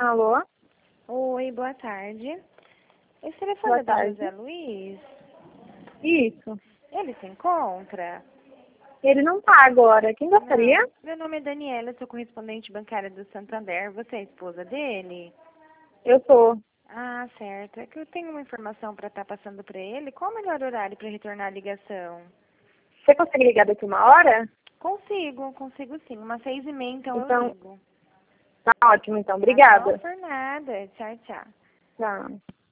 Alô? Oi, boa tarde. Esse telefone Boa é do tarde. José Luiz? Isso. Ele se encontra? Ele não tá agora. Quem gostaria? Não. Meu nome é Daniela, sou correspondente bancária do Santander. Você é a esposa dele? Eu tô. Ah, certo. É que eu tenho uma informação para estar passando para ele. Qual o melhor horário para retornar a ligação? Você consegue ligar daqui uma hora? Consigo sim. Umas 6h30, então eu Então, ligo. tá ótimo então. Tá bom? Obrigada. Por nada. Tchau, tchau. Tchau.